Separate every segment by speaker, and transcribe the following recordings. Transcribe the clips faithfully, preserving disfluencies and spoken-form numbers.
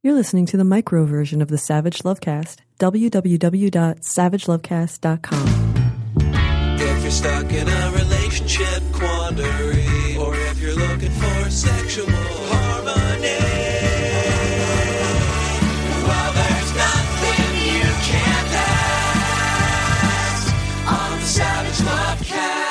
Speaker 1: You're listening to the micro version of the Savage Lovecast. w w w dot savage lovecast dot com.
Speaker 2: If you're stuck in a relationship quandary, or if you're looking for sexual harmony, well, there's nothing you can't ask on the Savage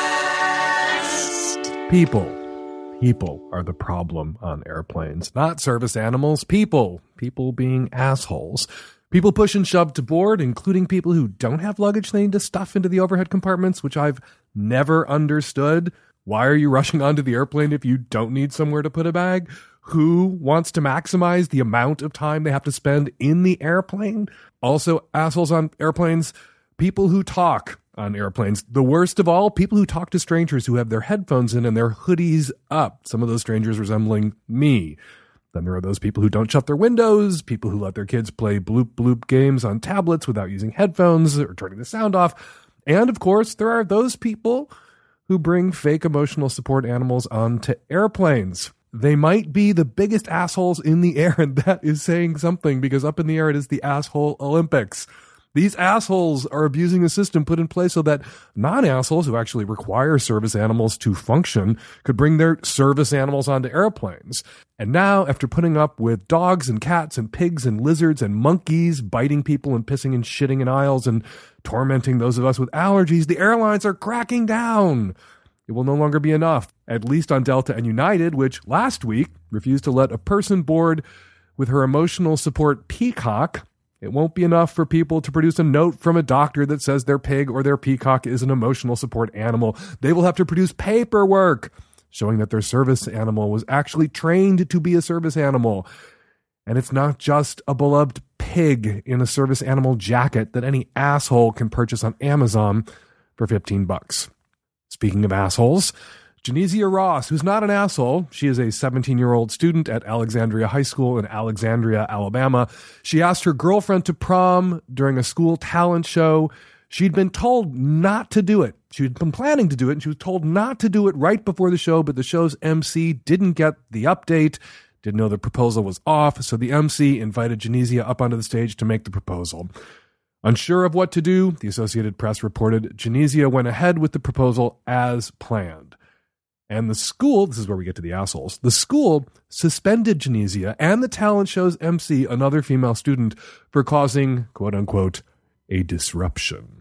Speaker 2: Lovecast.
Speaker 3: People. People are the problem on airplanes, not service animals. People. People being assholes. People push and shove to board, including people who don't have luggage they need to stuff into the overhead compartments, which I've never understood. Why are you rushing onto the airplane if you don't need somewhere to put a bag? Who wants to maximize the amount of time they have to spend in the airplane? Also, assholes on airplanes, people who talk on airplanes. The worst of all, people who talk to strangers who have their headphones in and their hoodies up. Some of those strangers resembling me. Then there are those people who don't shut their windows, people who let their kids play bloop bloop games on tablets without using headphones or turning the sound off. And of course, there are those people who bring fake emotional support animals onto airplanes. They might be the biggest assholes in the air, and that is saying something, because up in the air it is the asshole Olympics. These assholes are abusing a system put in place so that non-assholes who actually require service animals to function could bring their service animals onto airplanes. And now, after putting up with dogs and cats and pigs and lizards and monkeys biting people and pissing and shitting in aisles and tormenting those of us with allergies, the airlines are cracking down. It will no longer be enough, at least on Delta and United, which last week refused to let a person board with her emotional support peacock. It won't be enough for people to produce a note from a doctor that says their pig or their peacock is an emotional support animal. They will have to produce paperwork showing that their service animal was actually trained to be a service animal. And it's not just a beloved pig in a service animal jacket that any asshole can purchase on Amazon for fifteen bucks. Speaking of assholes, Genesia Ross, who's not an asshole, she is a seventeen-year-old student at Alexandria High School in Alexandria, Alabama. She asked her girlfriend to prom during a school talent show. She'd been told not to do it. She'd been planning to do it, and she was told not to do it right before the show, but the show's M C didn't get the update, didn't know the proposal was off, so the M C invited Genesia up onto the stage to make the proposal. Unsure of what to do, the Associated Press reported Genesia went ahead with the proposal as planned. And the school, this is where we get to the assholes, the school suspended Genesia and the talent show's M C, another female student, for causing, quote-unquote, a disruption.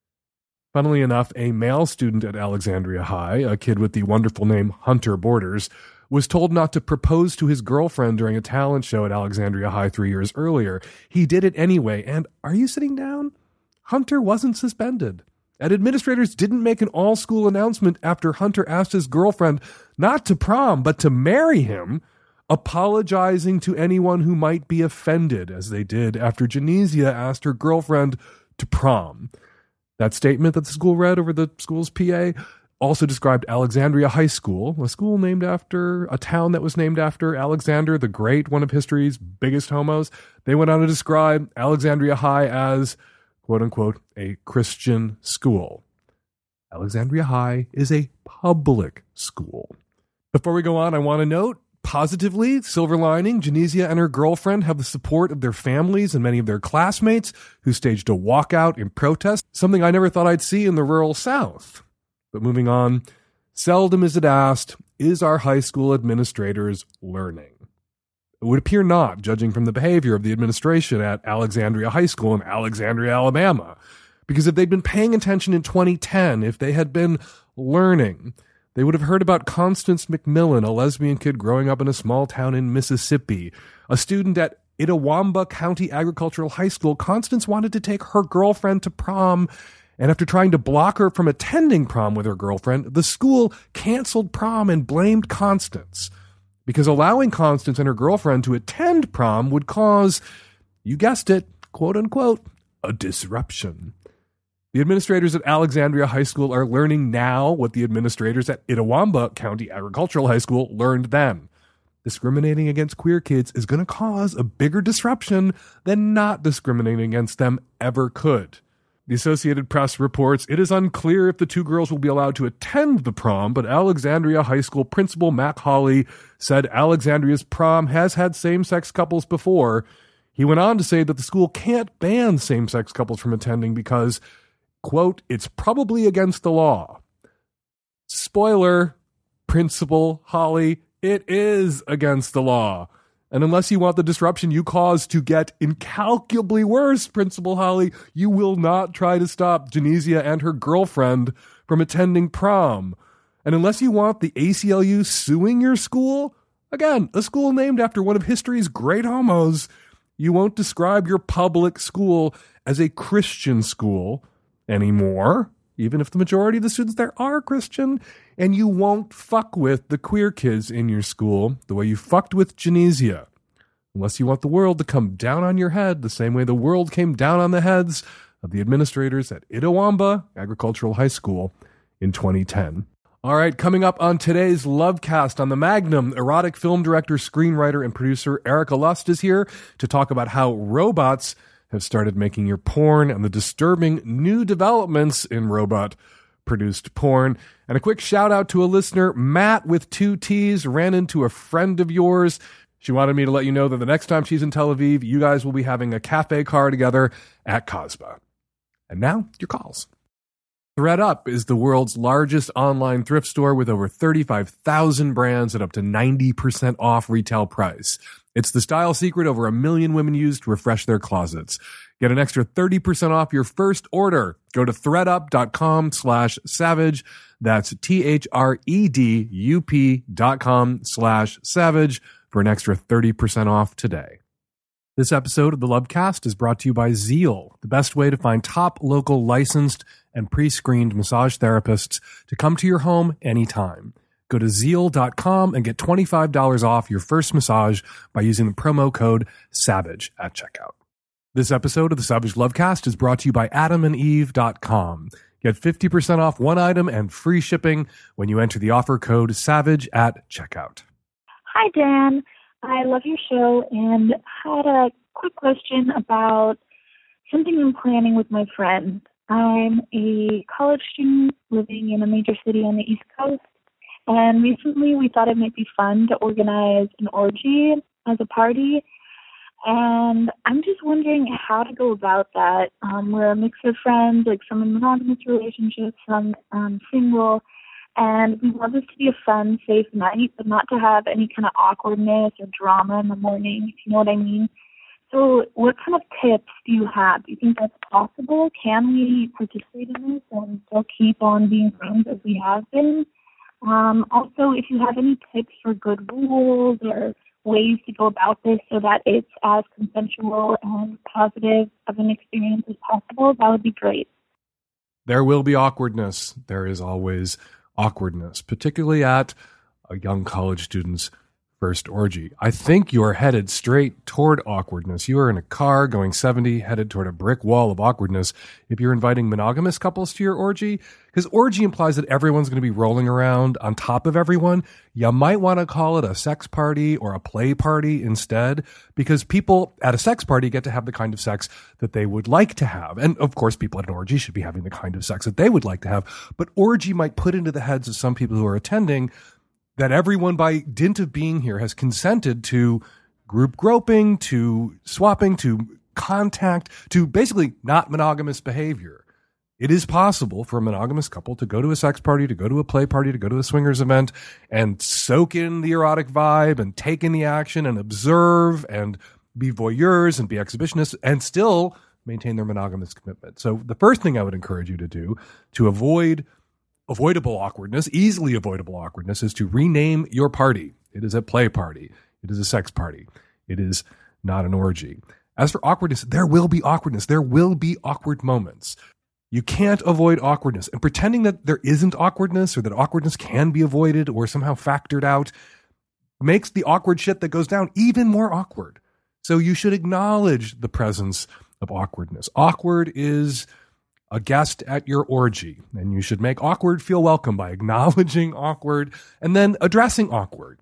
Speaker 3: Funnily enough, a male student at Alexandria High, a kid with the wonderful name Hunter Borders, was told not to propose to his girlfriend during a talent show at Alexandria High three years earlier. He did it anyway, and are you sitting down? Hunter wasn't suspended. And administrators didn't make an all-school announcement after Hunter asked his girlfriend not to prom, but to marry him, apologizing to anyone who might be offended, as they did after Genesia asked her girlfriend to prom. That statement that the school read over the school's P A also described Alexandria High School, a school named after a town that was named after Alexander the Great, one of history's biggest homos. They went on to describe Alexandria High as, quote-unquote, a Christian school. Alexandria High is a public school. Before we go on, I want to note, positively, silver lining, Genesia and her girlfriend have the support of their families and many of their classmates who staged a walkout in protest, something I never thought I'd see in the rural South. But moving on, seldom is it asked, is our high school administrators learning? It would appear not, judging from the behavior of the administration at Alexandria High School in Alexandria, Alabama. Because if they'd been paying attention in twenty ten, if they had been learning, they would have heard about Constance McMillan, a lesbian kid growing up in a small town in Mississippi. A student at Itawamba County Agricultural High School, Constance wanted to take her girlfriend to prom, and after trying to block her from attending prom with her girlfriend, the school canceled prom and blamed Constance. Because allowing Constance and her girlfriend to attend prom would cause, you guessed it, quote-unquote, a disruption. The administrators at Alexandria High School are learning now what the administrators at Itawamba County Agricultural High School learned then. Discriminating against queer kids is going to cause a bigger disruption than not discriminating against them ever could. The Associated Press reports it is unclear if the two girls will be allowed to attend the prom, but Alexandria High School principal Mac Hawley said Alexandria's prom has had same-sex couples before. He went on to say that the school can't ban same-sex couples from attending because, quote, it's probably against the law. Spoiler, Principal Hawley, it is against the law. And unless you want the disruption you caused to get incalculably worse, Principal Hawley, you will not try to stop Genesia and her girlfriend from attending prom. And unless you want the A C L U suing your school, again, a school named after one of history's great homos, you won't describe your public school as a Christian school anymore, even if the majority of the students there are Christian, and you won't fuck with the queer kids in your school the way you fucked with Genesia. Unless you want the world to come down on your head the same way the world came down on the heads of the administrators at Itawamba Agricultural High School in twenty ten. All right, coming up on today's Lovecast on the Magnum, erotic film director, screenwriter, and producer Erica Lust is here to talk about how robots have started making your porn and the disturbing new developments in robot-produced porn. And a quick shout-out to a listener, Matt with two T's, ran into a friend of yours. She wanted me to let you know that the next time she's in Tel Aviv, you guys will be having a cafe car together at Cosba. And now, your calls. ThredUp is the world's largest online thrift store with over thirty-five thousand brands at up to ninety percent off retail price. It's the style secret over a million women use to refresh their closets. Get an extra thirty percent off your first order. Go to thredup.com slash savage. That's T-H-R-E-D-U-P dot com slash savage for an extra thirty percent off today. This episode of the Lovecast is brought to you by Zeal, the best way to find top local licensed and pre-screened massage therapists to come to your home anytime. Go to zeal dot com and get twenty-five dollars off your first massage by using the promo code SAVAGE at checkout. This episode of the Savage Lovecast is brought to you by adam and eve dot com. Get fifty percent off one item and free shipping when you enter the offer code SAVAGE at checkout.
Speaker 4: Hi, Dan. I love your show and had a quick question about something I'm planning with my friend. I'm a college student living in a major city on the East Coast, and recently we thought it might be fun to organize an orgy as a party, and I'm just wondering how to go about that. Um, we're a mix of friends, like some in monogamous relationships, some um, single, and we want this to be a fun, safe night, but not to have any kind of awkwardness or drama in the morning, if you know what I mean. So what kind of tips do you have? Do you think that's possible? Can we participate in this and still keep on being friends as we have been? Um, also, if you have any tips for good rules or ways to go about this so that it's as consensual and positive of an experience as possible, that would be great.
Speaker 3: There will be awkwardness. There is always awkwardness, particularly at a young college student's first orgy. I think you're headed straight toward awkwardness. You are in a car going seventy, headed toward a brick wall of awkwardness if you're inviting monogamous couples to your orgy, because orgy implies that everyone's going to be rolling around on top of everyone. You might want to call it a sex party or a play party instead, because people at a sex party get to have the kind of sex that they would like to have. And of course, people at an orgy should be having the kind of sex that they would like to have. But orgy might put into the heads of some people who are attending that everyone, by dint of being here, has consented to group groping, to swapping, to contact, to basically not monogamous behavior. It is possible for a monogamous couple to go to a sex party, to go to a play party, to go to a swingers event and soak in the erotic vibe and take in the action and observe and be voyeurs and be exhibitionists and still maintain their monogamous commitment. So the first thing I would encourage you to do to avoid avoidable awkwardness, easily avoidable awkwardness, is to rename your party. It is a play party. It is a sex party. It is not an orgy. As for awkwardness, there will be awkwardness. There will be awkward moments. You can't avoid awkwardness. And pretending that there isn't awkwardness or that awkwardness can be avoided or somehow factored out makes the awkward shit that goes down even more awkward. So you should acknowledge the presence of awkwardness. Awkward is a guest at your orgy, and you should make awkward feel welcome by acknowledging awkward and then addressing awkward.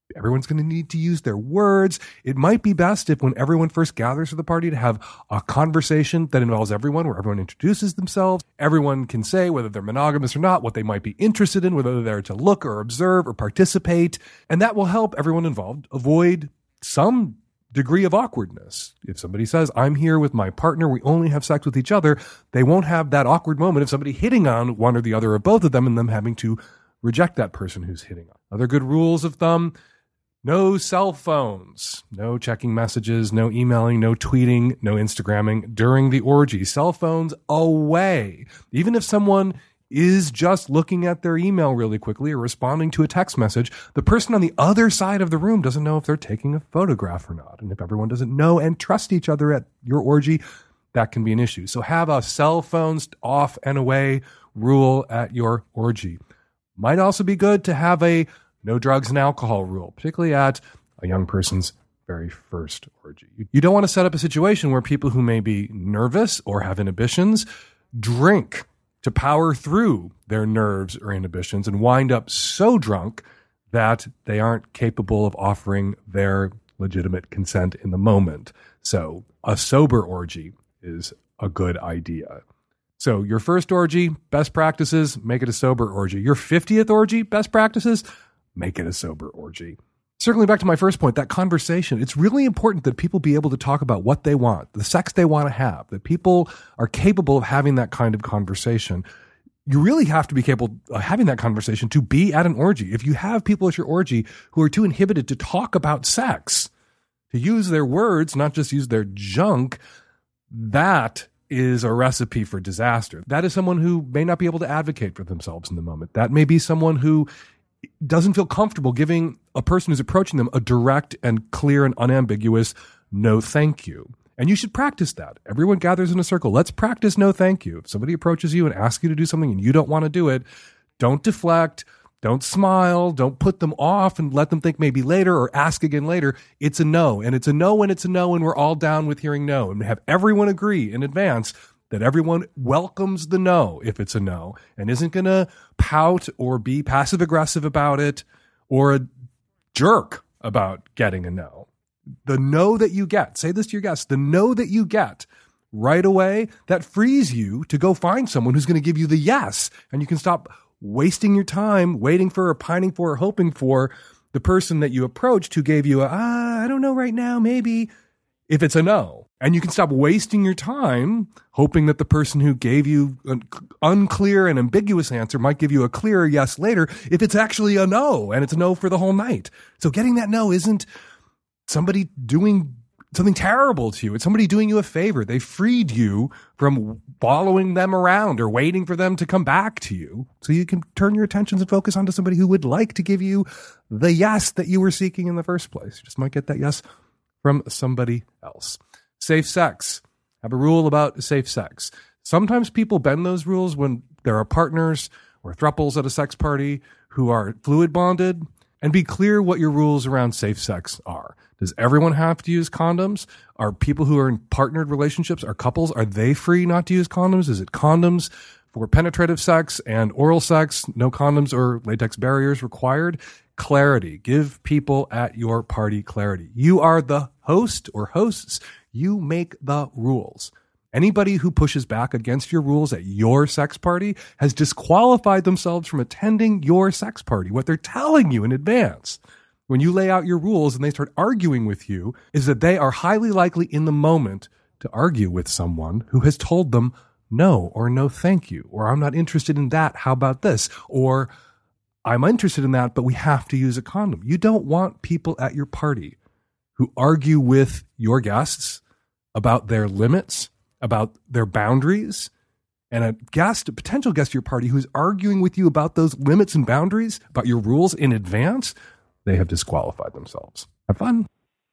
Speaker 3: Everyone's going to need to use their words. It might be best if when everyone first gathers for the party to have a conversation that involves everyone, where everyone introduces themselves. Everyone can say whether they're monogamous or not, what they might be interested in, whether they're to look or observe or participate. And that will help everyone involved avoid some degree of awkwardness. If somebody says, I'm here with my partner, we only have sex with each other, they won't have that awkward moment of somebody hitting on one or the other or both of them and them having to reject that person who's hitting on. Other good rules of thumb: no cell phones, no checking messages, no emailing, no tweeting, no Instagramming during the orgy. Cell phones away. Even if someone is just looking at their email really quickly or responding to a text message, the person on the other side of the room doesn't know if they're taking a photograph or not. And if everyone doesn't know and trust each other at your orgy, that can be an issue. So have a cell phones off and away rule at your orgy. Might also be good to have a no drugs and alcohol rule, particularly at a young person's very first orgy. You don't want to set up a situation where people who may be nervous or have inhibitions drink to power through their nerves or inhibitions and wind up so drunk that they aren't capable of offering their legitimate consent in the moment. So a sober orgy is a good idea. So your first orgy, best practices, make it a sober orgy. Your fiftieth orgy, best practices, make it a sober orgy. Circling back to my first point, that conversation, it's really important that people be able to talk about what they want, the sex they want to have, that people are capable of having that kind of conversation. You really have to be capable of having that conversation to be at an orgy. If you have people at your orgy who are too inhibited to talk about sex, to use their words, not just use their junk, that is a recipe for disaster. That is someone who may not be able to advocate for themselves in the moment. That may be someone who doesn't feel comfortable giving a person who's approaching them a direct and clear and unambiguous no thank you. And you should practice that. Everyone gathers in a circle. Let's practice no thank you. If somebody approaches you and asks you to do something and you don't want to do it, don't deflect, don't smile, don't put them off and let them think maybe later or ask again later. It's a no. And it's a no when it's a no, and we're all down with hearing no. And have everyone agree in advance that everyone welcomes the no if it's a no and isn't going to pout or be passive aggressive about it or a jerk about getting a no. The no that you get, say this to your guests, the no that you get right away, that frees you to go find someone who's going to give you the yes. And you can stop wasting your time waiting for or pining for or hoping for the person that you approached who gave you a, ah, I don't know right now, maybe, if it's a no. And you can stop wasting your time hoping that the person who gave you an unclear and ambiguous answer might give you a clearer yes later if it's actually a no, and it's a no for the whole night. So getting that no isn't somebody doing something terrible to you. It's somebody doing you a favor. They freed you from following them around or waiting for them to come back to you. So you can turn your attentions and focus onto somebody who would like to give you the yes that you were seeking in the first place. You just might get that yes from somebody else. Safe sex. Have a rule about safe sex. Sometimes people bend those rules when there are partners or thruples at a sex party who are fluid bonded. And be clear what your rules around safe sex are. Does everyone have to use condoms? Are people who are in partnered relationships, are couples, are they free not to use condoms? Is it condoms for penetrative sex and oral sex? No condoms or latex barriers required? Clarity. Give people at your party clarity. You are the host or hosts. You make the rules. Anybody who pushes back against your rules at your sex party has disqualified themselves from attending your sex party. What they're telling you in advance when you lay out your rules and they start arguing with you is that they are highly likely in the moment to argue with someone who has told them no, or no thank you, or I'm not interested in that, how about this, or I'm interested in that, but we have to use a condom. You don't want people at your party who argue with your guests about their limits, about their boundaries, and a guest, a potential guest at your party who's arguing with you about those limits and boundaries, about your rules in advance, they have disqualified themselves. Have fun.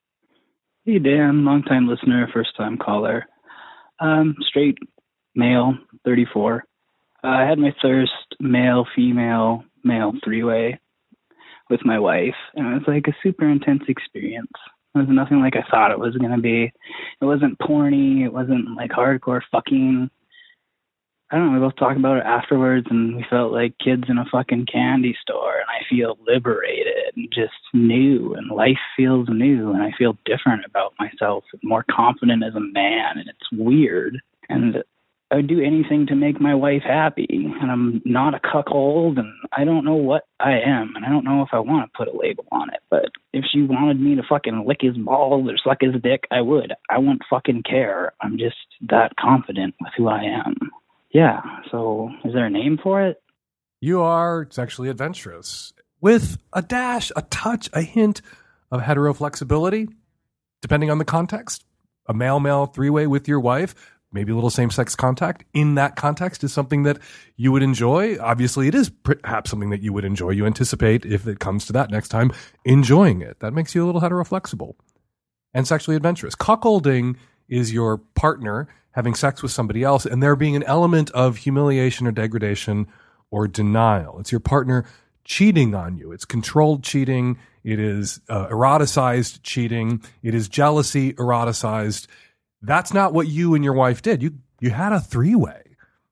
Speaker 5: Hey, Dan, long-time listener, first-time caller. Um, straight male, thirty-four. Uh, I had my first male-female male three-way with my wife, and it was like a super intense experience. It was nothing like I thought it was going to be. It wasn't porny. It wasn't like hardcore fucking. I don't know, we both talked about it afterwards, and we felt like kids in a fucking candy store, and I feel liberated and just new, and life feels new, and I feel different about myself and more confident as a man, and it's weird. And I would do anything to make my wife happy, and I'm not a cuckold, and I don't know what I am, and I don't know if I want to put a label on it, but if she wanted me to fucking lick his balls or suck his dick, I would. I wouldn't fucking care. I'm just that confident with who I am. Yeah, so is there a name for it?
Speaker 3: You are sexually adventurous with a dash, a touch, a hint of hetero flexibility, depending on the context. A male-male three-way with your wife, maybe a little same-sex contact in that context is something that you would enjoy. Obviously, it is perhaps something that you would enjoy. You anticipate, if it comes to that next time, enjoying it. That makes you a little hetero-flexible and sexually adventurous. Cuckolding is your partner having sex with somebody else, and there being an element of humiliation or degradation or denial. It's your partner cheating on you. It's controlled cheating. It is uh, eroticized cheating. It is jealousy eroticized. That's not what you and your wife did. You you had a three-way.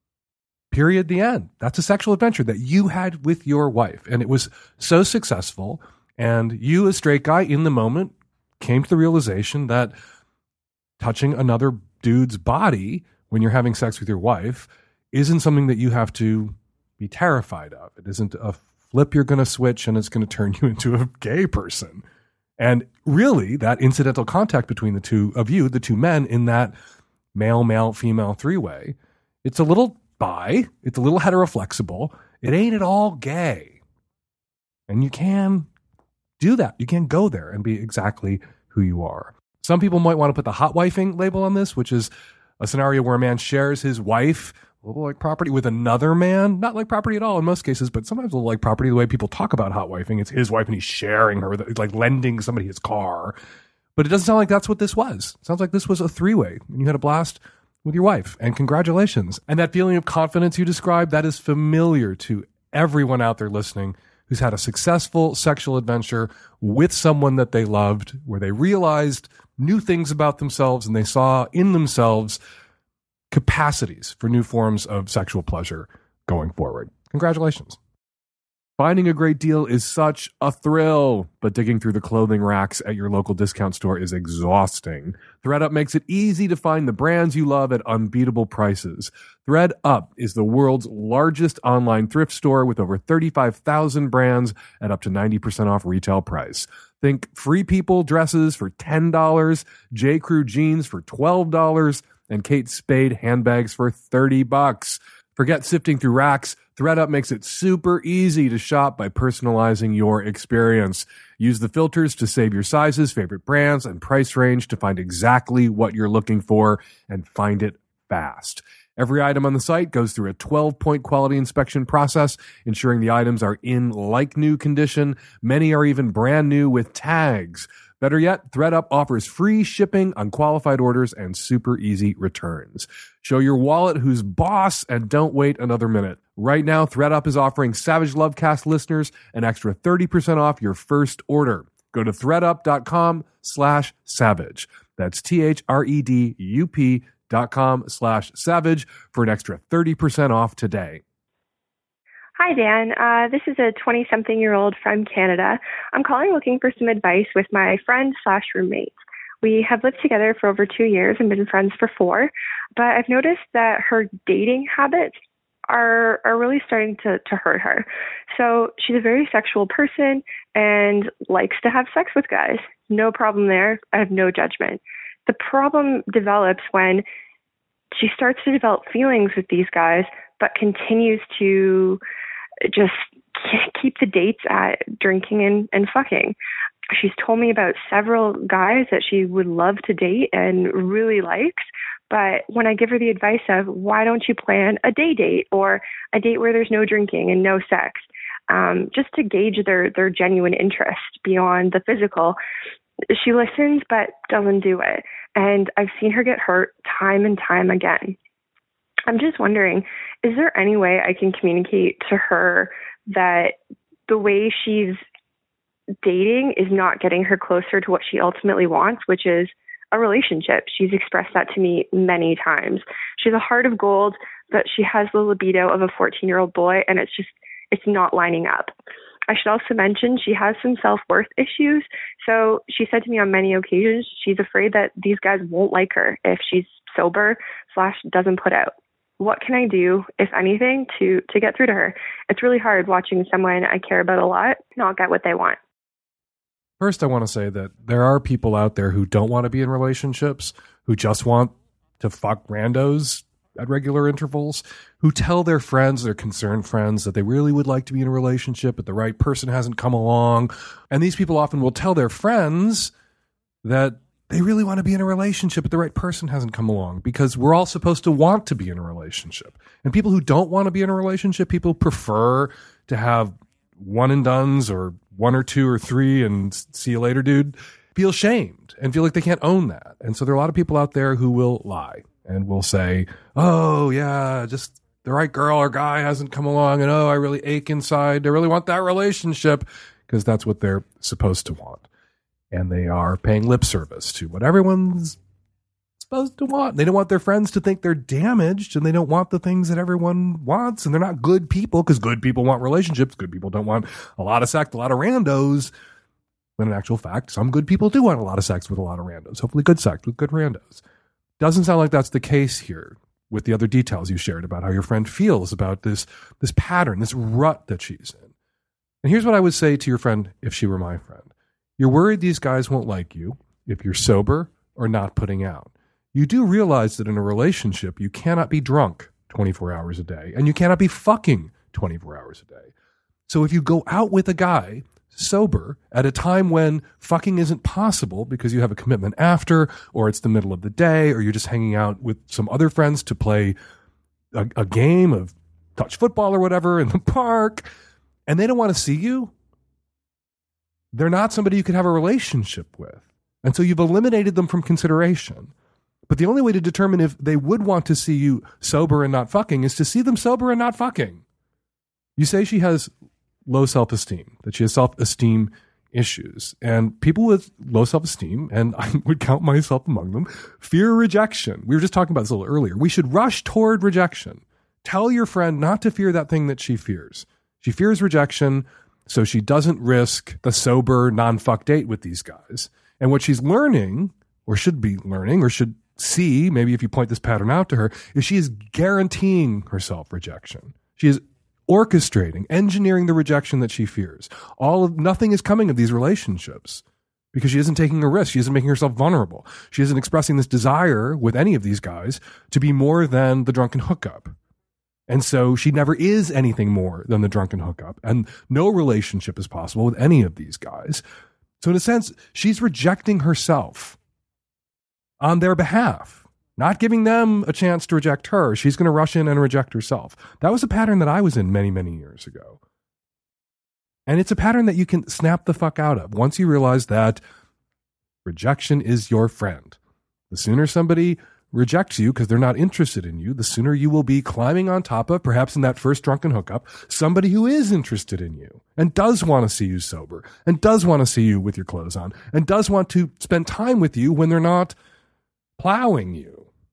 Speaker 3: Period. The end. That's a sexual adventure that you had with your wife, and it was so successful. And you, a straight guy, in the moment, came to the realization that touching another dude's body when you're having sex with your wife isn't something that you have to be terrified of. It isn't a flip you're going to switch and it's going to turn you into a gay person. And really, that incidental contact between the two of you, the two men in that male, male, female three-way, it's a little bi, it's a little heteroflexible. It ain't at all gay. And you can do that. You can go there and be exactly who you are. Some people might want to put the hot wifing label on this, which is a scenario where a man shares his wife, a little like property, with another man. Not like property at all in most cases, but sometimes a little like property the way people talk about hot wifing. It's his wife and he's sharing her, with, like lending somebody his car. But it doesn't sound like that's what this was. It sounds like this was a three-way and you had a blast with your wife. And congratulations. And that feeling of confidence you described, that is familiar to everyone out there listening who's had a successful sexual adventure with someone that they loved, where they realized new things about themselves and they saw in themselves capacities for new forms of sexual pleasure going forward. Congratulations. Finding a great deal is such a thrill, but digging through the clothing racks at your local discount store is exhausting. ThredUp makes it easy to find the brands you love at unbeatable prices. ThredUp is the world's largest online thrift store with over thirty-five thousand brands at up to ninety percent off retail price. Think Free People dresses for ten dollars, J. Crew jeans for twelve dollars, and Kate Spade handbags for thirty bucks. Forget sifting through racks. ThredUp makes it super easy to shop by personalizing your experience. Use the filters to save your sizes, favorite brands, and price range to find exactly what you're looking for and find it fast. Every item on the site goes through a twelve-point quality inspection process, ensuring the items are in like-new condition. Many are even brand new with tags. Better yet, ThredUp offers free shipping on qualified orders and super easy returns. Show your wallet who's boss and don't wait another minute. Right now, ThredUp is offering Savage Lovecast listeners an extra thirty percent off your first order. Go to thredup.com slash savage. That's T-H-R-E-D-U-P dot com slash savage for an extra thirty percent off today.
Speaker 6: Hi, Dan. Uh, this is a twenty-something-year-old from Canada. I'm calling looking for some advice with my friend slash roommate. We have lived together for over two years and been friends for four, but I've noticed that her dating habits are are really starting to, to hurt her. So she's a very sexual person and likes to have sex with guys. No problem there. I have no judgment. The problem develops when she starts to develop feelings with these guys, but continues to just keep the dates at drinking and, and fucking. She's told me about several guys that she would love to date and really likes, but when I give her the advice of, why don't you plan a day date or a date where there's no drinking and no sex, um, just to gauge their, their genuine interest beyond the physical, she listens but doesn't do it. And I've seen her get hurt time and time again. I'm just wondering, is there any way I can communicate to her that the way she's dating is not getting her closer to what she ultimately wants, which is a relationship? She's expressed that to me many times. She's a heart of gold, but she has the libido of a fourteen-year-old boy, and it's just, it's not lining up. I should also mention she has some self-worth issues. So she said to me on many occasions, she's afraid that these guys won't like her if she's sober slash doesn't put out. What can I do, if anything, to, to get through to her? It's really hard watching someone I care about a lot not get what they want.
Speaker 3: First, I want to say that there are people out there who don't want to be in relationships, who just want to fuck randos at regular intervals, who tell their friends, their concerned friends, that they really would like to be in a relationship, but the right person hasn't come along. And these people often will tell their friends that they really want to be in a relationship, but the right person hasn't come along, because we're all supposed to want to be in a relationship. And people who don't want to be in a relationship, people prefer to have one and dones or one or two or three and see you later, dude, feel shamed and feel like they can't own that. And so there are a lot of people out there who will lie and will say, oh, yeah, just the right girl or guy hasn't come along, and oh, I really ache inside. I really want that relationship, because that's what they're supposed to want. And they are paying lip service to what everyone's supposed to want. They don't want their friends to think they're damaged, and they don't want the things that everyone wants, and they're not good people, because good people want relationships. Good people don't want a lot of sex, a lot of randos. When in actual fact, some good people do want a lot of sex with a lot of randos. Hopefully good sex with good randos. Doesn't sound like that's the case here with the other details you shared about how your friend feels about this, this pattern, this rut that she's in. And here's what I would say to your friend if she were my friend. You're worried these guys won't like you if you're sober or not putting out. You do realize that in a relationship, you cannot be drunk twenty-four hours a day, and you cannot be fucking twenty-four hours a day. So if you go out with a guy sober at a time when fucking isn't possible because you have a commitment after, or it's the middle of the day, or you're just hanging out with some other friends to play a, a game of touch football or whatever in the park, and they don't want to see you, they're not somebody you could have a relationship with. And so you've eliminated them from consideration. But the only way to determine if they would want to see you sober and not fucking is to see them sober and not fucking. You say she has low self-esteem, that she has self-esteem issues. And people with low self-esteem, and I would count myself among them, fear rejection. We were just talking about this a little earlier. We should rush toward rejection. Tell your friend not to fear that thing that she fears. She fears rejection, so she doesn't risk the sober, non-fuck date with these guys. And what she's learning, or should be learning, or should see, maybe if you point this pattern out to her, is she is guaranteeing herself rejection. She is orchestrating, engineering the rejection that she fears. All of, nothing is coming of these relationships because she isn't taking a risk. She isn't making herself vulnerable. She isn't expressing this desire with any of these guys to be more than the drunken hookup. And so she never is anything more than the drunken hookup. And no relationship is possible with any of these guys. So in a sense, she's rejecting herself on their behalf. Not giving them a chance to reject her. She's going to rush in and reject herself. That was a pattern that I was in many, many years ago. And it's a pattern that you can snap the fuck out of once you realize that rejection is your friend. The sooner somebody rejects you because they're not interested in you, the sooner you will be climbing on top of, perhaps in that first drunken hookup, somebody who is interested in you and does want to see you sober and does want to see you with your clothes on and does want to spend time with you when they're not plowing you.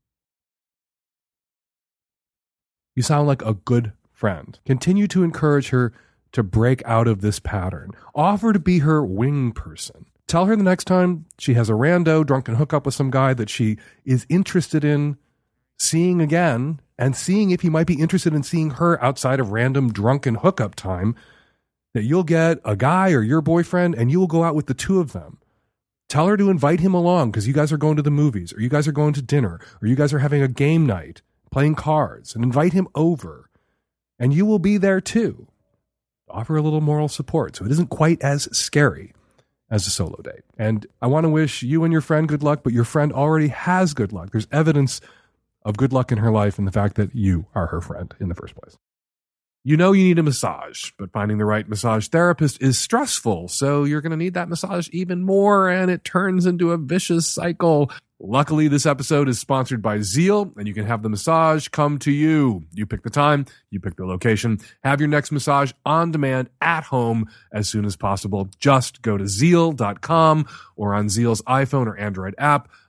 Speaker 3: You sound like a good friend. Continue to encourage her to break out of this pattern. Offer to be her wing person. Tell her the next time she has a rando drunken hookup with some guy that she is interested in seeing again, and seeing if he might be interested in seeing her outside of random drunken hookup time, that you'll get a guy or your boyfriend and you will go out with the two of them. Tell her to invite him along because you guys are going to the movies, or you guys are going to dinner, or you guys are having a game night, playing cards, and invite him over. And you will be there too. Offer a little moral support so it isn't quite as scary as a solo date. And I want to wish you and your friend good luck, but your friend already has good luck. There's evidence of good luck in her life in the fact that you are her friend in the first place. You know you need a massage, but finding the right massage therapist is stressful, so you're going to need that massage even more, and it turns into a vicious cycle. Luckily, this episode is sponsored by Zeal, and you can have the massage come to you. You pick the time, you pick the location, have your next massage on demand at home as soon as possible. Just go to zeal dot com or on Zeal's iPhone or Android app.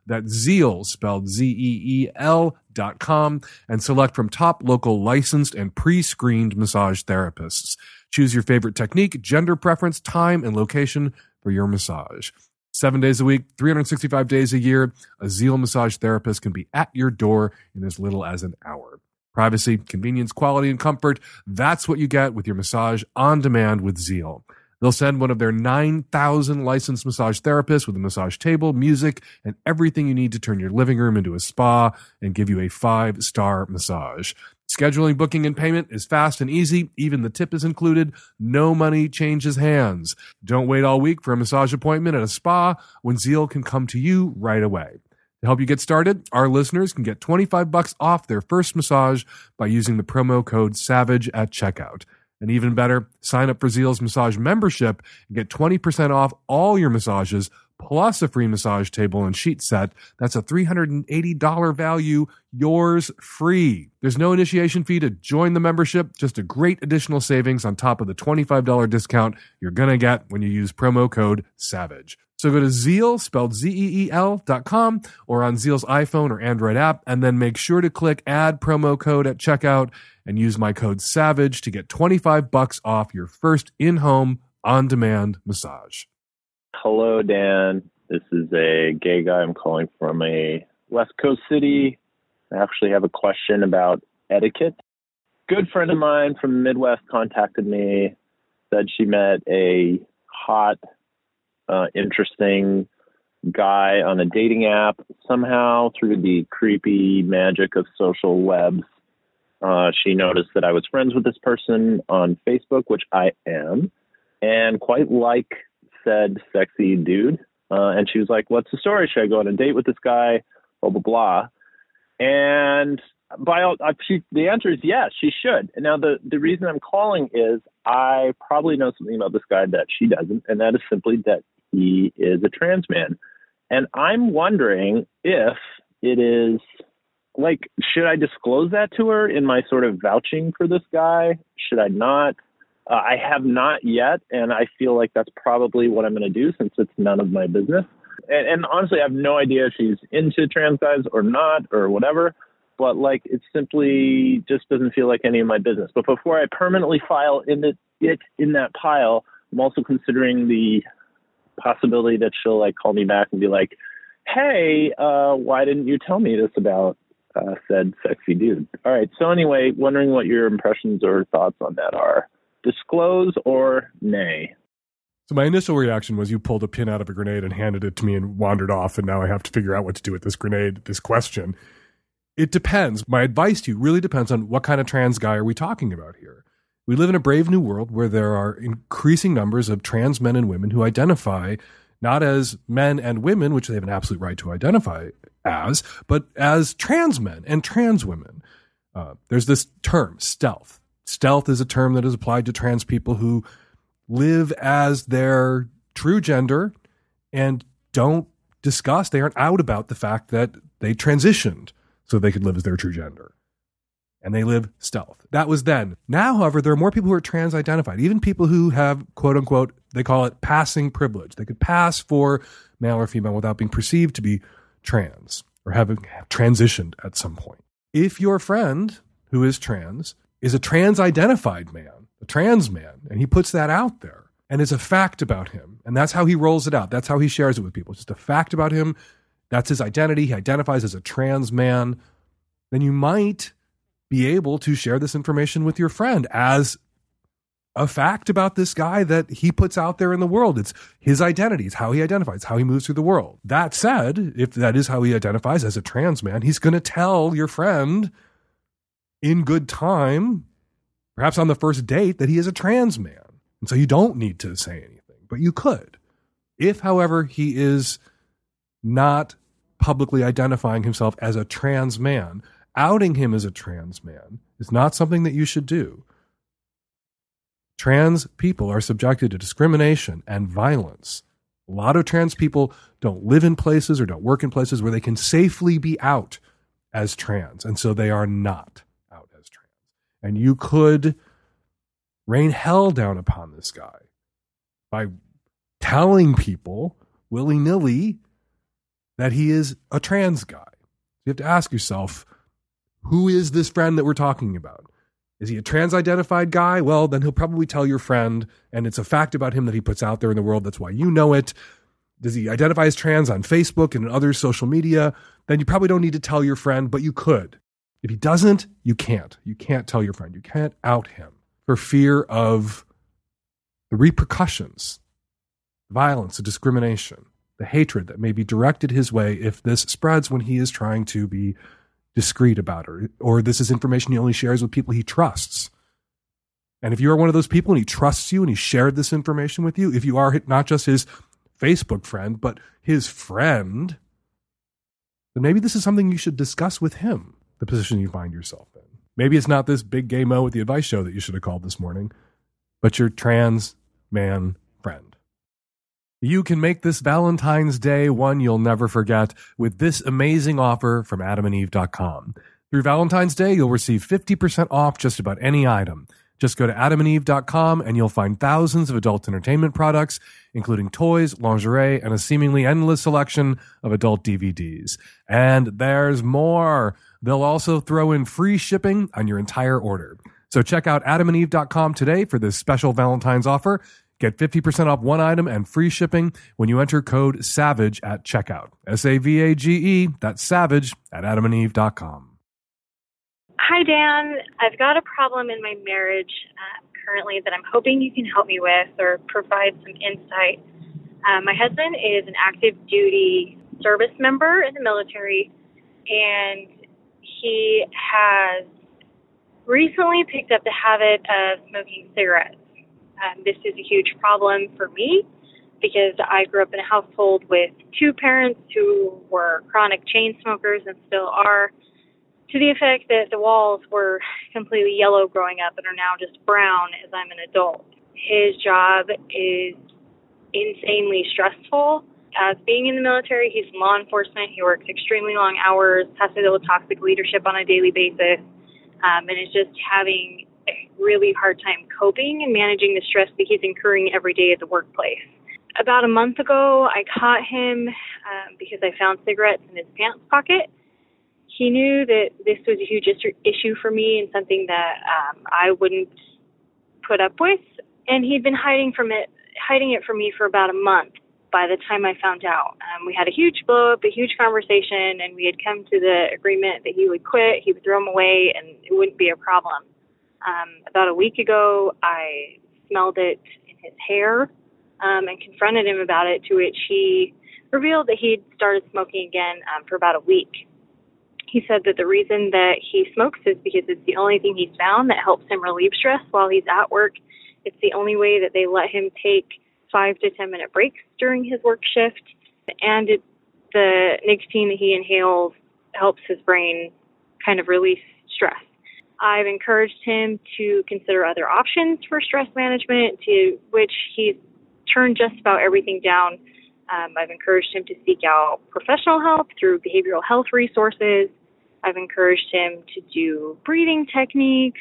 Speaker 3: That's Zeel, spelled Z E E L dot com, and select from top local licensed and pre-screened massage therapists. Choose your favorite technique, gender preference, time, and location for your massage. Seven days a week, three hundred sixty-five days a year, a Zeel massage therapist can be at your door in as little as an hour. Privacy, convenience, quality, and comfort. That's what you get with your massage on demand with Zeel. They'll send one of their nine thousand licensed massage therapists with a massage table, music, and everything you need to turn your living room into a spa and give you a five-star massage. Scheduling, booking, and payment is fast and easy. Even the tip is included. No money changes hands. Don't wait all week for a massage appointment at a spa when Zeel can come to you right away. To help you get started, our listeners can get twenty-five bucks off their first massage by using the promo code SAVAGE at checkout. And even better, sign up for Zeel's massage membership and get twenty percent off all your massages, plus a free massage table and sheet set. That's a three hundred eighty dollars value, yours free. There's no initiation fee to join the membership, just a great additional savings on top of the twenty-five dollars discount you're going to get when you use promo code SAVAGE. So go to Zeel, spelled Z E E L dot com, or on Zeel's iPhone or Android app, and then make sure to click add promo code at checkout and use my code SAVAGE to get twenty-five bucks off your first in-home, on-demand massage.
Speaker 7: Hello, Dan. This is a gay guy. I'm calling from a West Coast city. I actually have a question about etiquette. Good friend of mine from the Midwest contacted me, said she met a hot, uh, interesting guy on a dating app. Somehow, through the creepy magic of social webs, uh, she noticed that I was friends with this person on Facebook, which I am, and quite like said sexy dude. Uh, and she was like, what's the story? Should I go on a date with this guy? Blah, blah, blah. And by all, uh, she, the answer is yes, she should. And now the, the reason I'm calling is I probably know something about this guy that she doesn't, and that is simply that he is a trans man. And I'm wondering if it is, like, should I disclose that to her in my sort of vouching for this guy? Should I not? Uh, I have not yet, and I feel like that's probably what I'm going to do since it's none of my business. And, and honestly, I have no idea if she's into trans guys or not or whatever, but, like, it simply just doesn't feel like any of my business. But before I permanently file in it, it in that pile, I'm also considering the possibility that she'll, like, call me back and be like, hey, uh, why didn't you tell me this about uh, said sexy dude? All right, so anyway, wondering what your impressions or thoughts on that are. Disclose or nay?
Speaker 3: So my initial reaction was you pulled a pin out of a grenade and handed it to me and wandered off, and now I have to figure out what to do with this grenade, this question. It depends. My advice to you really depends on what kind of trans guy are we talking about here. We live in a brave new world where there are increasing numbers of trans men and women who identify not as men and women, which they have an absolute right to identify as, but as trans men and trans women. Uh, there's this term, stealth. Stealth is a term that is applied to trans people who live as their true gender and don't discuss, they aren't out about the fact that they transitioned so they could live as their true gender. And they live stealth. That was then. Now, however, there are more people who are trans identified, even people who have, quote unquote, they call it passing privilege. They could pass for male or female without being perceived to be trans or having transitioned at some point. If your friend who is trans is a trans-identified man, a trans man, and he puts that out there, and it's a fact about him, and that's how he rolls it out. That's how he shares it with people. It's just a fact about him. That's his identity. He identifies as a trans man. Then you might be able to share this information with your friend as a fact about this guy that he puts out there in the world. It's his identity. It's how he identifies, how he moves through the world. That said, if that is how he identifies as a trans man, he's going to tell your friend in good time, perhaps on the first date, that he is a trans man. And so you don't need to say anything, but you could. If, however, he is not publicly identifying himself as a trans man, outing him as a trans man is not something that you should do. Trans people are subjected to discrimination and violence. A lot of trans people don't live in places or don't work in places where they can safely be out as trans, and so they are not out as trans. And you could rain hell down upon this guy by telling people willy-nilly that he is a trans guy. You have to ask yourself, who is this friend that we're talking about? Is he a trans-identified guy? Well, then he'll probably tell your friend, and it's a fact about him that he puts out there in the world. That's why you know it. Does he identify as trans on Facebook and other social media? Then you probably don't need to tell your friend, but you could. If he doesn't, you can't. You can't tell your friend. You can't out him for fear of the repercussions, violence, the discrimination, the hatred that may be directed his way if this spreads when he is trying to be discreet about it, or this is information he only shares with people he trusts. And if you're one of those people and he trusts you and he shared this information with you, if you are not just his Facebook friend, but his friend, then maybe this is something you should discuss with him, the position you find yourself in. Maybe it's not this big gay mo with the advice show that you should have called this morning, but your trans man friend. You can make this Valentine's Day one you'll never forget with this amazing offer from adam and eve dot com. Through Valentine's Day, you'll receive fifty percent off just about any item. Just go to adam and eve dot com and you'll find thousands of adult entertainment products, including toys, lingerie, and a seemingly endless selection of adult D V Ds. And there's more. They'll also throw in free shipping on your entire order. So check out adam and eve dot com today for this special Valentine's offer. Get fifty percent off one item and free shipping when you enter code SAVAGE at checkout. S A V A G E, that's SAVAGE at adam and eve dot com.
Speaker 8: Hi, Dan. I've got a problem in my marriage uh, currently that I'm hoping you can help me with or provide some insight. Uh, my husband is an active duty service member in the military, and he has recently picked up the habit of smoking cigarettes. Um, this is a huge problem for me because I grew up in a household with two parents who were chronic chain smokers and still are, to the effect that the walls were completely yellow growing up and are now just brown as I'm an adult. His job is insanely stressful. As being in the military, he's in law enforcement. He works extremely long hours, has to deal with toxic leadership on a daily basis, um, and is just having a really hard time coping and managing the stress that he's incurring every day at the workplace. About a month ago, I caught him um, because I found cigarettes in his pants pocket. He knew that this was a huge issue for me and something that um, I wouldn't put up with, and he'd been hiding from it, hiding it from me for about a month. By the time I found out, um, we had a huge blow up, a huge conversation, and we had come to the agreement that he would quit, he would throw them away, and it wouldn't be a problem. Um, about a week ago, I smelled it in his hair um, and confronted him about it, to which he revealed that he'd started smoking again um, for about a week. He said that the reason that he smokes is because it's the only thing he's found that helps him relieve stress while he's at work. It's the only way that they let him take five to ten minute breaks during his work shift. And it, the nicotine that he inhales helps his brain kind of release stress. I've encouraged him to consider other options for stress management, to which he's turned just about everything down. Um, I've encouraged him to seek out professional help through behavioral health resources. I've encouraged him to do breathing techniques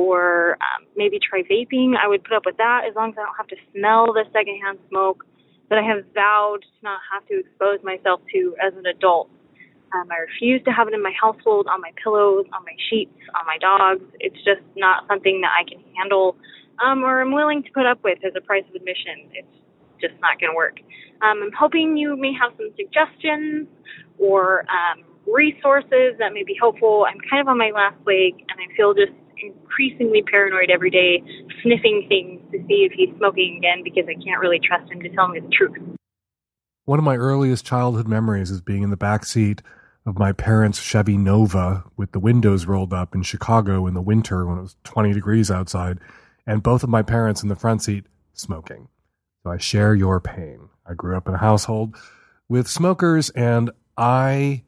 Speaker 8: or um, maybe try vaping. I would put up with that as long as I don't have to smell the secondhand smoke that I have vowed to not have to expose myself to as an adult. Um, I refuse to have it in my household, on my pillows, on my sheets, on my dogs. It's just not something that I can handle um, or I'm willing to put up with as a price of admission. It's just not going to work. Um, I'm hoping you may have some suggestions or um, resources that may be helpful. I'm kind of on my last leg, and I feel just increasingly paranoid every day, sniffing things to see if he's smoking again because I can't really trust him to tell me the truth.
Speaker 3: One of my earliest childhood memories is being in the back seat of my parents' Chevy Nova with the windows rolled up in Chicago in the winter when it was twenty degrees outside, and both of my parents in the front seat smoking. So I share your pain. I grew up in a household with smokers, and I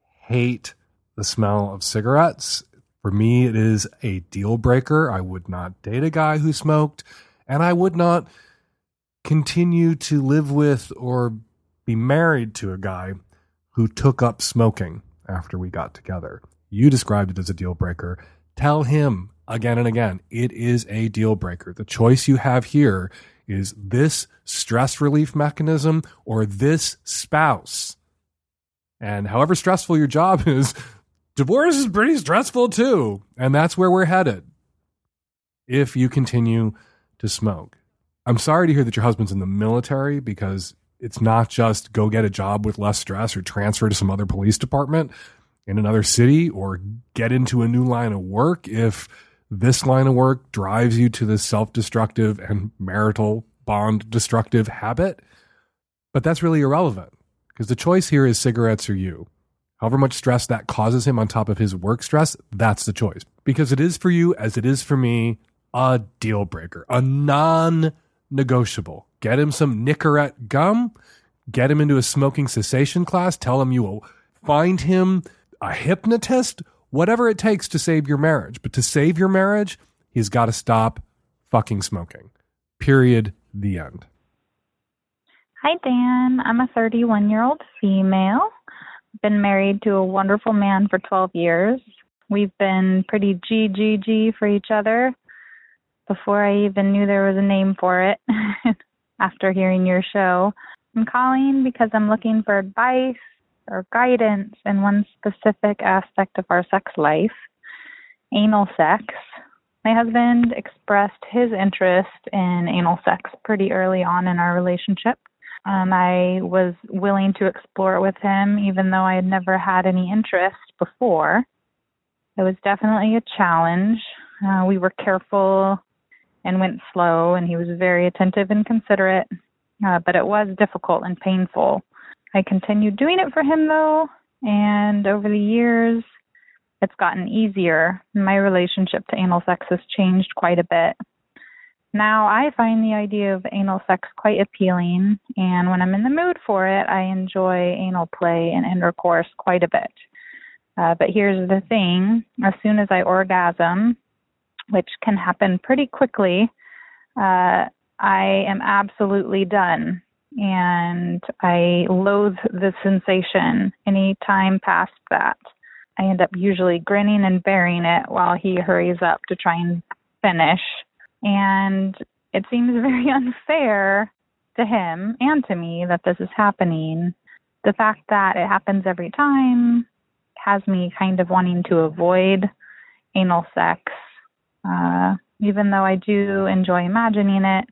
Speaker 3: hate the smell of cigarettes. For me, it is a deal breaker. I would not date a guy who smoked, and I would not continue to live with or be married to a guy who took up smoking after we got together. You described it as a deal breaker. Tell him again and again, it is a deal breaker. The choice you have here is this stress relief mechanism or this spouse And however stressful your job is, divorce is pretty stressful too. And that's where we're headed if you continue to smoke. I'm sorry to hear that your husband's in the military, because it's not just go get a job with less stress or transfer to some other police department in another city or get into a new line of work if this line of work drives you to this self-destructive and marital bond destructive habit. But that's really irrelevant, because the choice here is cigarettes or you. However much stress that causes him on top of his work stress, that's the choice. Because it is for you, as it is for me, a deal breaker, a non-negotiable. Get him some Nicorette gum, get him into a smoking cessation class, tell him you will find him a hypnotist, whatever it takes to save your marriage. But to save your marriage, he's got to stop fucking smoking. Period. The end.
Speaker 9: Hi, Dan. I'm a thirty-one-year-old female. Been married to a wonderful man for twelve years. We've been pretty G G G for each other before I even knew there was a name for it after hearing your show. I'm calling because I'm looking for advice or guidance in one specific aspect of our sex life, anal sex. My husband expressed his interest in anal sex pretty early on in our relationship. Um, I was willing to explore it with him, even though I had never had any interest before. It was definitely a challenge. Uh, we were careful and went slow, and he was very attentive and considerate, uh, but it was difficult and painful. I continued doing it for him, though, and over the years, it's gotten easier. My relationship to anal sex has changed quite a bit. Now I find the idea of anal sex quite appealing, and when I'm in the mood for it, I enjoy anal play and intercourse quite a bit. Uh, but here's the thing. As soon as I orgasm, which can happen pretty quickly, uh, I am absolutely done, and I loathe the sensation any time past that. I end up usually grinning and bearing it while he hurries up to try and finish. And it seems very unfair to him and to me that this is happening. The fact that it happens every time has me kind of wanting to avoid anal sex, uh, even though I do enjoy imagining it.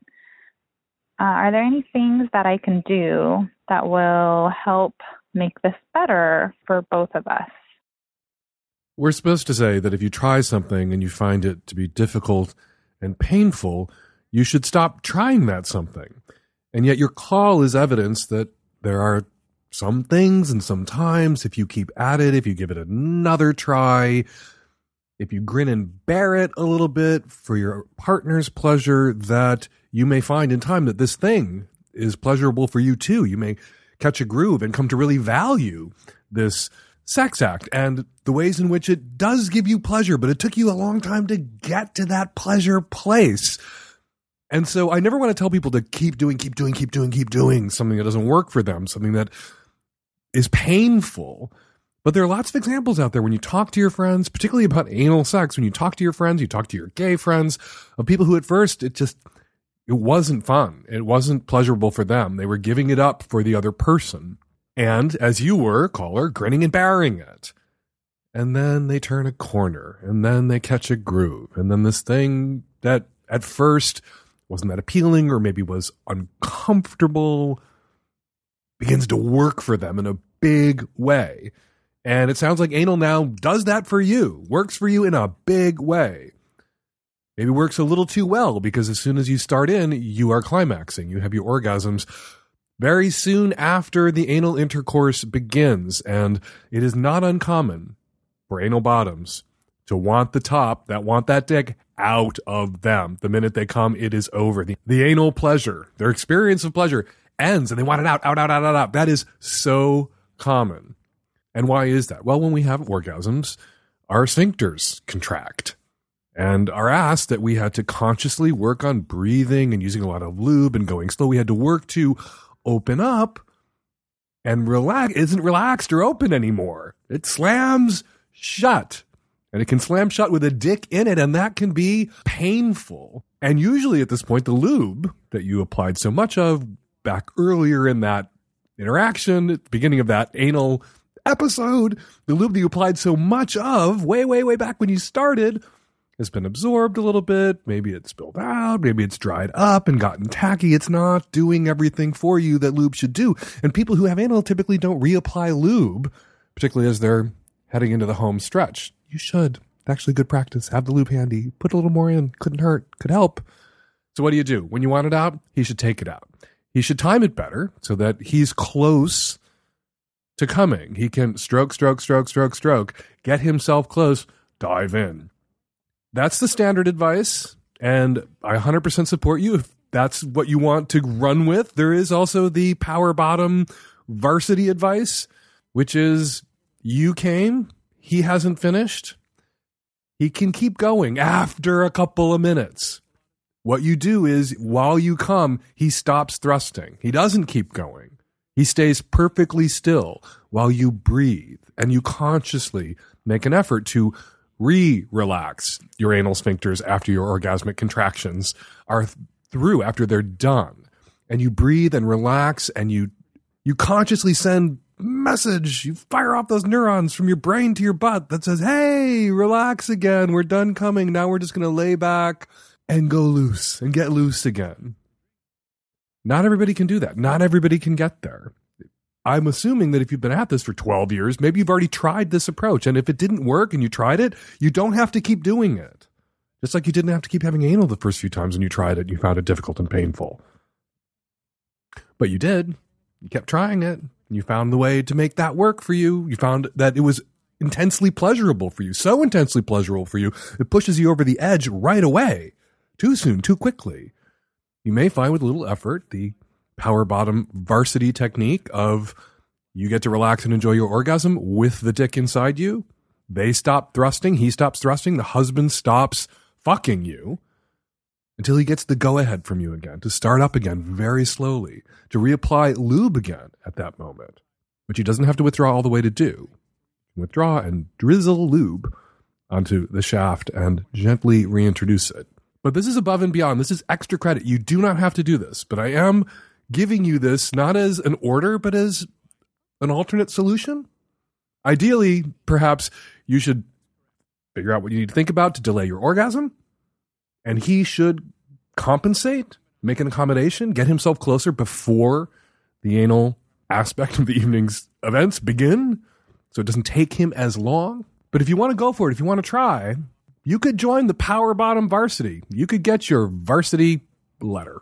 Speaker 9: Uh, are there any things that I can do that will help make this better for both of us?
Speaker 3: We're supposed to say that if you try something and you find it to be difficult and painful, you should stop trying that something. And yet your call is evidence that there are some things and sometimes if you keep at it, if you give it another try, if you grin and bear it a little bit for your partner's pleasure, that you may find in time that this thing is pleasurable for you too. You may catch a groove and come to really value this sex act and the ways in which it does give you pleasure, but it took you a long time to get to that pleasure place. And so I never want to tell people to keep doing, keep doing, keep doing, keep doing something that doesn't work for them, something that is painful. But there are lots of examples out there when you talk to your friends, particularly about anal sex, when you talk to your friends, you talk to your gay friends, of people who at first it just, it wasn't fun. It wasn't pleasurable for them. They were giving it up for the other person. And as you were, caller, grinning and bearing it. And then they turn a corner, and then they catch a groove. And then this thing that at first wasn't that appealing or maybe was uncomfortable begins to work for them in a big way. And it sounds like anal now does that for you, works for you in a big way. Maybe works a little too well, because as soon as you start in, you are climaxing. You have your orgasms very soon after the anal intercourse begins, and it is not uncommon for anal bottoms to want the top, that want that dick, out of them. The minute they come, it is over. The, the anal pleasure, their experience of pleasure ends, and they want it out, out, out, out, out, out. That is so common. And why is that? Well, when we have orgasms, our sphincters contract and are asked that we had to consciously work on breathing and using a lot of lube and going slow. We had to work to open up, and relax isn't relaxed or open anymore. It slams shut, and it can slam shut with a dick in it, and that can be painful. And usually at this point, the lube that you applied so much of back earlier in that interaction, at the beginning of that anal episode. The lube that you applied so much of way, way, way back when you started has been absorbed a little bit. Maybe it's spilled out. Maybe it's dried up and gotten tacky. It's not doing everything for you that lube should do. And people who have anal typically don't reapply lube, particularly as they're heading into the home stretch. You should. It's actually good practice. Have the lube handy. Put a little more in. Couldn't hurt. Could help. So what do you do? When you want it out, he should take it out. He should time it better so that he's close to coming. He can stroke, stroke, stroke, stroke, stroke, get himself close, dive in. That's the standard advice, and I one hundred percent support you if that's what you want to run with. There is also the power bottom varsity advice, which is you came, he hasn't finished. He can keep going after a couple of minutes. What you do is while you come, he stops thrusting. He doesn't keep going. He stays perfectly still while you breathe, and you consciously make an effort to re-relax your anal sphincters after your orgasmic contractions are th- through, after they're done. And you breathe and relax, and you you consciously send message. You fire off those neurons from your brain to your butt that says, hey, relax again. We're done coming. Now we're just going to lay back and go loose and get loose again. Not everybody can do that. Not everybody can get there. I'm assuming that if you've been at this for twelve years, maybe you've already tried this approach. And if it didn't work and you tried it, you don't have to keep doing it. Just like you didn't have to keep having anal the first few times when you tried it and you found it difficult and painful. But you did. You kept trying it. And you found the way to make that work for you. You found that it was intensely pleasurable for you. So intensely pleasurable for you, it pushes you over the edge right away. Too soon, too quickly. You may find with a little effort the power bottom varsity technique of you get to relax and enjoy your orgasm with the dick inside you. They stop thrusting. He stops thrusting. The husband stops fucking you until he gets the go-ahead from you again to start up again very slowly, to reapply lube again at that moment, which he doesn't have to withdraw all the way to do. Withdraw and drizzle lube onto the shaft and gently reintroduce it. But this is above and beyond. This is extra credit. You do not have to do this, but I am giving you this not as an order, but as an alternate solution. Ideally, perhaps you should figure out what you need to think about to delay your orgasm, and he should compensate, make an accommodation, get himself closer before the anal aspect of the evening's events begin, so it doesn't take him as long. But if you want to go for it, if you want to try, you could join the Power Bottom Varsity. You could get your varsity letter.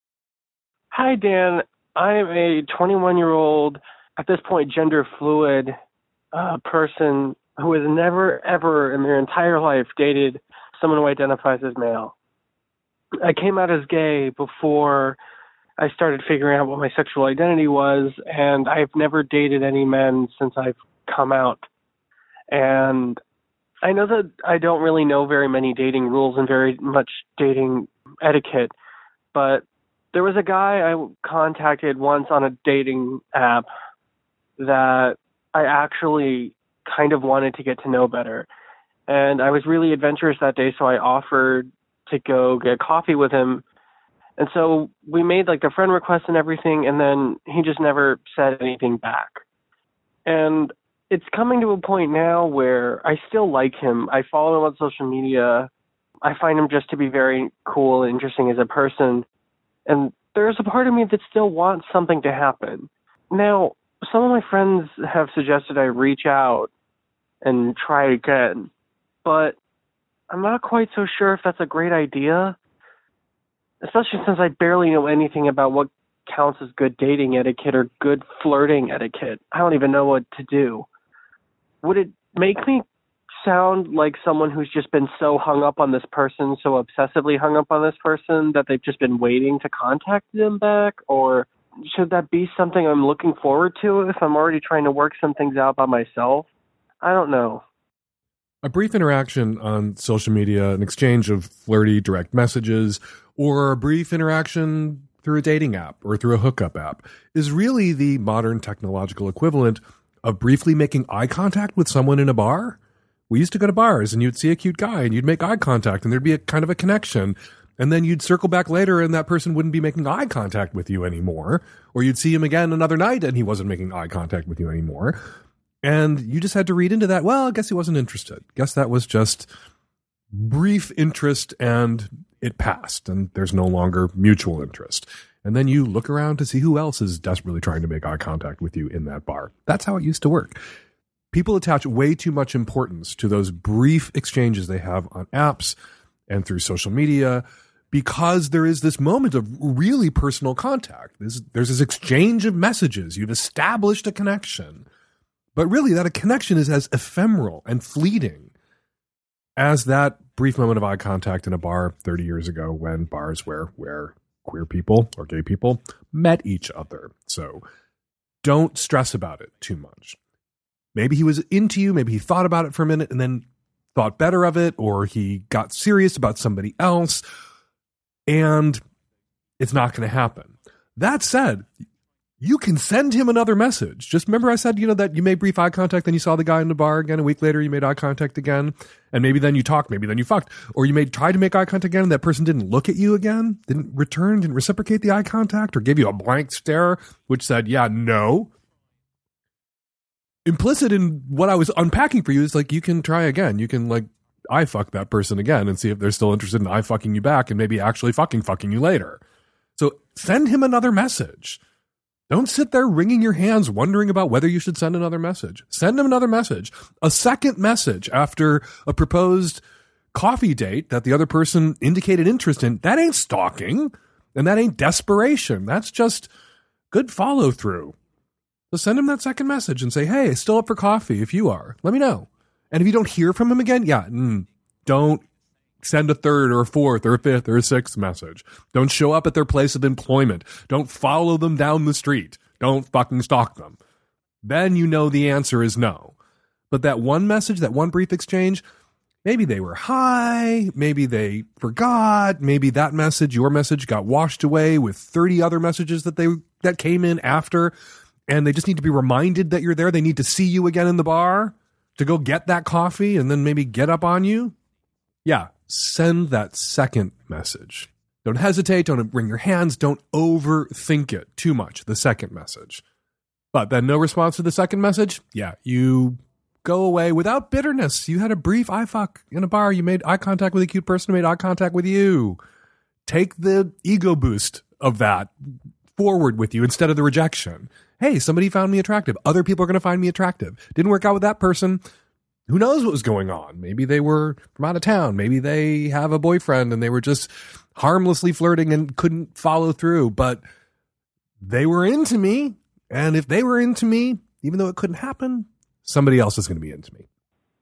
Speaker 10: Hi, Dan. I am a twenty-one-year-old, at this point, gender fluid uh, person who has never, ever in their entire life dated someone who identifies as male. I came out as gay before I started figuring out what my sexual identity was, and I've never dated any men since I've come out. And I know that I don't really know very many dating rules and very much dating etiquette, but there was a guy I contacted once on a dating app that I actually kind of wanted to get to know better. And I was really adventurous that day, so I offered to go get coffee with him. And so we made like the friend request and everything, and then he just never said anything back. And it's coming to a point now where I still like him. I follow him on social media. I find him just to be very cool and interesting as a person. And there's a part of me that still wants something to happen. Now, some of my friends have suggested I reach out and try again, but I'm not quite so sure if that's a great idea, especially since I barely know anything about what counts as good dating etiquette or good flirting etiquette. I don't even know what to do. Would it make me sound like someone who's just been so hung up on this person, so obsessively hung up on this person that they've just been waiting to contact them back? Or should that be something I'm looking forward to if I'm already trying to work some things out by myself? I don't know.
Speaker 3: A brief interaction on social media, an exchange of flirty direct messages, or a brief interaction through a dating app or through a hookup app is really the modern technological equivalent of briefly making eye contact with someone in a bar. We used to go to bars and you'd see a cute guy and you'd make eye contact and there'd be a kind of a connection. And then you'd circle back later and that person wouldn't be making eye contact with you anymore. Or you'd see him again another night and he wasn't making eye contact with you anymore. And you just had to read into that, well, I guess he wasn't interested. Guess that was just brief interest and it passed and there's no longer mutual interest. And then you look around to see who else is desperately trying to make eye contact with you in that bar. That's how it used to work. People attach way too much importance to those brief exchanges they have on apps and through social media because there is this moment of really personal contact. There's, there's this exchange of messages. You've established a connection. But really, that a connection is as ephemeral and fleeting as that brief moment of eye contact in a bar thirty years ago when bars where, where queer people or gay people met each other. So don't stress about it too much. Maybe he was into you. Maybe he thought about it for a minute and then thought better of it, or he got serious about somebody else, and it's not going to happen. That said, you can send him another message. Just remember I said, you know, that you made brief eye contact, then you saw the guy in the bar again. A week later, you made eye contact again. And maybe then you talked, maybe then you fucked. Or you made tried to make eye contact again and that person didn't look at you again, didn't return, didn't reciprocate the eye contact, or gave you a blank stare, which said, yeah, no. Implicit in what I was unpacking for you is like, you can try again. You can like eye fuck that person again and see if they're still interested in eye fucking you back and maybe actually fucking fucking you later. So send him another message. Don't sit there wringing your hands wondering about whether you should send another message. Send him another message. A second message after a proposed coffee date that the other person indicated interest in. That ain't stalking, and that ain't desperation. That's just good follow through. So send him that second message and say, hey, still up for coffee if you are. Let me know. And if you don't hear from him again, yeah, mm, don't send a third or a fourth or a fifth or a sixth message. Don't show up at their place of employment. Don't follow them down the street. Don't fucking stalk them. Then you know the answer is no. But that one message, that one brief exchange, maybe they were high, maybe they forgot, maybe that message, your message, got washed away with thirty other messages that they that came in after, and they just need to be reminded that you're there. They need to see you again in the bar to go get that coffee and then maybe get up on you. Yeah. Send that second message. Don't hesitate. Don't wring your hands. Don't overthink it too much, the second message. But then no response to the second message? Yeah, you go away without bitterness. You had a brief eye fuck in a bar. You made eye contact with a cute person who made eye contact with you. Take the ego boost of that forward with you instead of the rejection. Hey, somebody found me attractive. Other people are going to find me attractive. Didn't work out with that person. Who knows what was going on? Maybe they were from out of town. Maybe they have a boyfriend and they were just harmlessly flirting and couldn't follow through. But they were into me. And if they were into me, even though it couldn't happen, somebody else is going to be into me.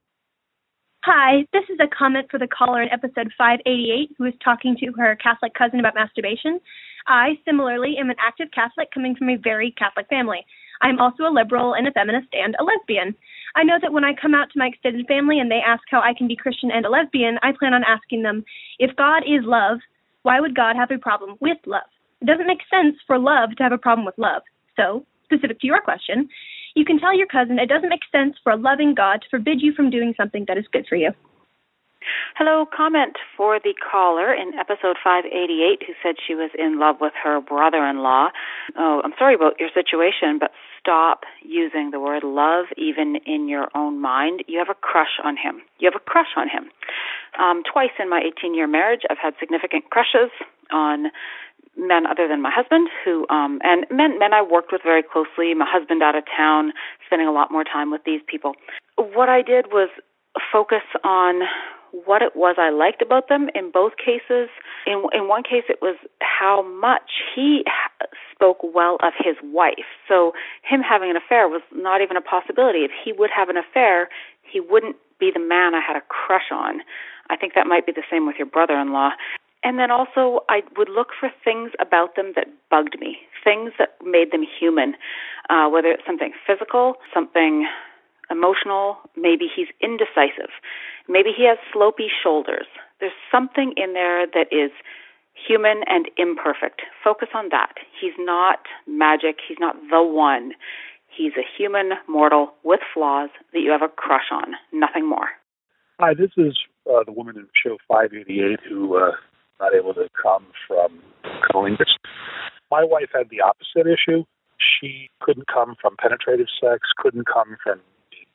Speaker 11: Hi, this is a comment for the caller in episode five eighty-eight who was talking to her Catholic cousin about masturbation. I, similarly, am an active Catholic coming from a very Catholic family. I'm also a liberal and a feminist and a lesbian. I know that when I come out to my extended family and they ask how I can be Christian and a lesbian, I plan on asking them, if God is love, why would God have a problem with love? It doesn't make sense for love to have a problem with love. So, specific to your question, you can tell your cousin it doesn't make sense for a loving God to forbid you from doing something that is good for you.
Speaker 12: Hello, comment for the caller in episode five eighty-eight who said she was in love with her brother-in-law. Oh, I'm sorry about your situation, but stop using the word love even in your own mind. You have a crush on him. You have a crush on him. Um, twice in my eighteen-year marriage, I've had significant crushes on men other than my husband, who um, and men men I worked with very closely. My husband out of town, spending a lot more time with these people. What I did was focus on what it was I liked about them in both cases. In in one case, it was how much he spoke well of his wife. So him having an affair was not even a possibility. If he would have an affair, he wouldn't be the man I had a crush on. I think that might be the same with your brother-in-law. And then also, I would look for things about them that bugged me, things that made them human, uh, whether it's something physical, something emotional, maybe he's indecisive. Maybe he has slopey shoulders. There's something in there that is human and imperfect. Focus on that. He's not magic. He's not the one. He's a human mortal with flaws that you have a crush on. Nothing more.
Speaker 13: Hi, this is uh, the woman in show five eighty-eight who uh, not able to come from cunnilingus. My wife had the opposite issue. She couldn't come from penetrative sex, couldn't come from being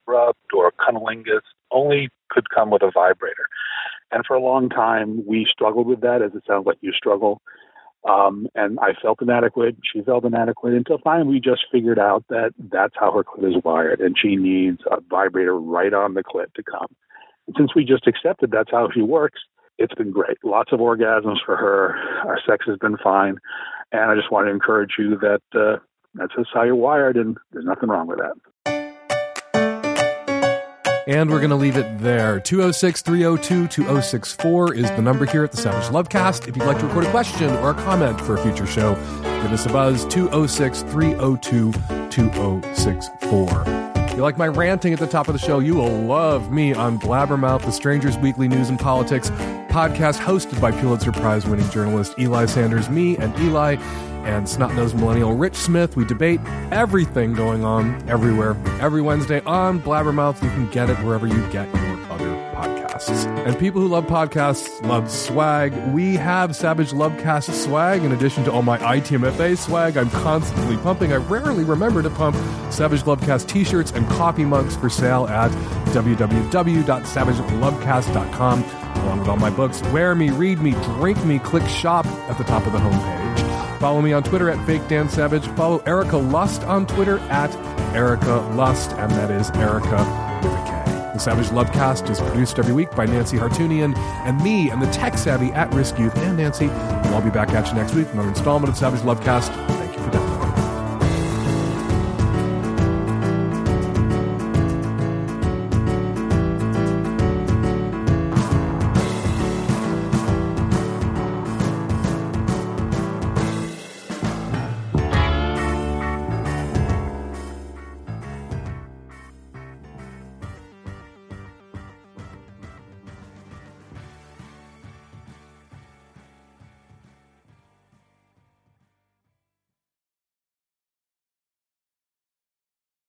Speaker 13: rubbed or cunnilingus only could come with a vibrator. And for a long time, we struggled with that, as it sounds like you struggle. Um, and I felt inadequate. She felt inadequate until finally we just figured out that that's how her clit is wired, and she needs a vibrator right on the clit to come. And since we just accepted that's how she works, it's been great. Lots of orgasms for her. Our sex has been fine. And I just want to encourage you that uh, that's just how you're wired, and there's nothing wrong with that.
Speaker 3: And we're going to leave it there. two oh six, three oh two, two oh six four is the number here at the Savage Lovecast. If you'd like to record a question or a comment for a future show, give us a buzz, two oh six, three oh two, two oh six four. If you like my ranting at the top of the show, you will love me on Blabbermouth, the Stranger's Weekly News and Politics podcast hosted by Pulitzer Prize-winning journalist Eli Sanders, me and Eli, and snot-nosed millennial Rich Smith. We debate everything going on everywhere. Every Wednesday on Blabbermouth, you can get it wherever you get your other podcasts. And people who love podcasts love swag. We have Savage Lovecast swag in addition to all my I T M F A swag I'm constantly pumping. I rarely remember to pump Savage Lovecast t-shirts and coffee mugs for sale at w w w dot savage lovecast dot com, along with all my books. Wear me, read me, drink me, click shop at the top of the homepage. Follow me on Twitter at Fake Dan Savage. Follow Erica Lust on Twitter at Erica Lust, and that is Erica with a K. The Savage Lovecast is produced every week by Nancy Hartunian and me and the tech-savvy at-risk youth and Nancy. And I'll be back at you next week with another installment of Savage Lovecast. Thank